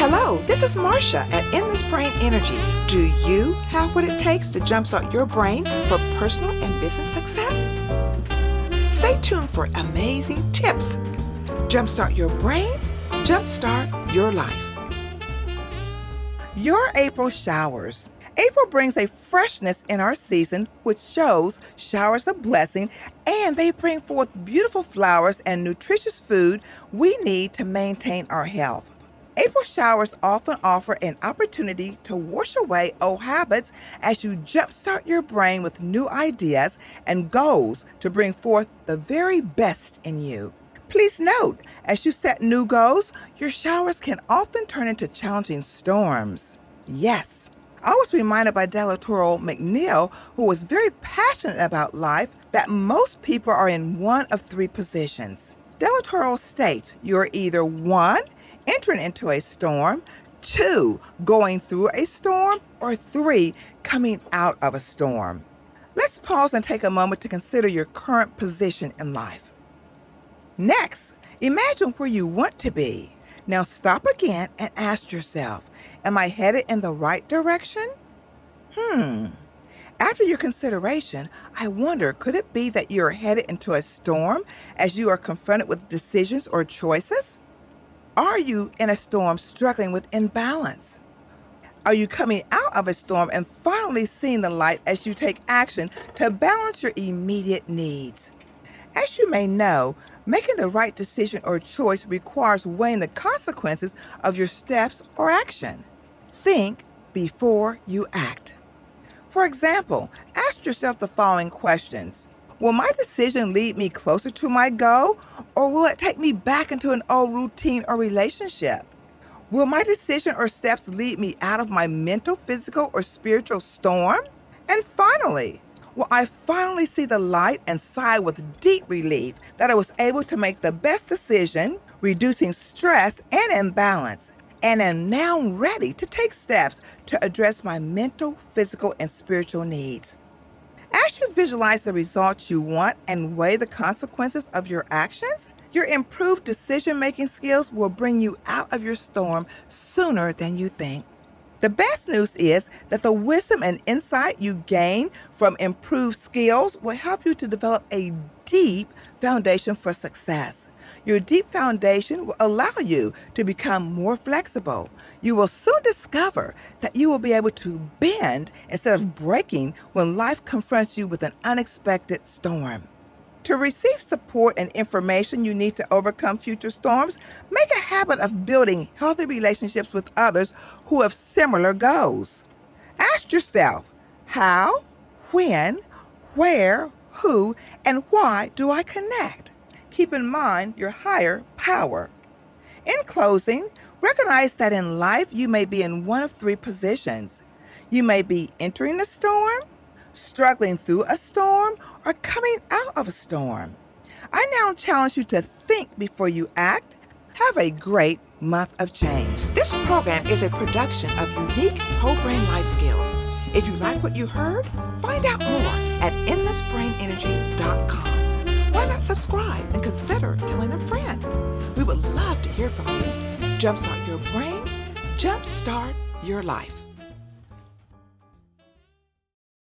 Hello, this is Marcia at Endless Brain Energy. Do you have what it takes to jumpstart your brain for personal and business success? Stay tuned for amazing tips. Jumpstart your brain, jumpstart your life. Your April showers. April brings a freshness in our season, which shows showers of blessing, and they bring forth beautiful flowers and nutritious food we need to maintain our health. April showers often offer an opportunity to wash away old habits as you jumpstart your brain with new ideas and goals to bring forth the very best in you. Please note, as you set new goals, your showers can often turn into challenging storms. Yes, I was reminded by Delatoro McNeil, who was very passionate about life, that most people are in one of three positions. Delatoro states you're either 1, entering into a storm, 2, going through a storm, or 3, coming out of a storm. Let's pause and take a moment to consider your current position in life. Next, imagine where you want to be. Now stop again and ask yourself, am I headed in the right direction? After your consideration, I wonder, could it be that you're headed into a storm as you are confronted with decisions or choices? Are you in a storm struggling with imbalance? Are you coming out of a storm and finally seeing the light as you take action to balance your immediate needs? As you may know, making the right decision or choice requires weighing the consequences of your steps or action. Think before you act. For example, ask yourself the following questions. Will my decision lead me closer to my goal, or will it take me back into an old routine or relationship? Will my decision or steps lead me out of my mental, physical, or spiritual storm? And finally, will I finally see the light and sigh with deep relief that I was able to make the best decision, reducing stress and imbalance, and am now ready to take steps to address my mental, physical, and spiritual needs? As you visualize the results you want and weigh the consequences of your actions, your improved decision-making skills will bring you out of your storm sooner than you think. The best news is that the wisdom and insight you gain from improved skills will help you to develop a deep foundation for success. Your deep foundation will allow you to become more flexible. You will soon discover that you will be able to bend instead of breaking when life confronts you with an unexpected storm. To receive support and information you need to overcome future storms, make a habit of building healthy relationships with others who have similar goals. Ask yourself, how, when, where, who, and why do I connect? Keep in mind your higher power. In closing, recognize that in life you may be in one of three positions. You may be entering a storm, struggling through a storm, or coming out of a storm. I now challenge you to think before you act. Have a great month of change. This program is a production of Unique Whole Brain Life Skills. If you like what you heard, find out more at endlessbrainenergy.com. Why not subscribe and consider telling a friend? We would love to hear from you. Jumpstart your brain, jumpstart your life.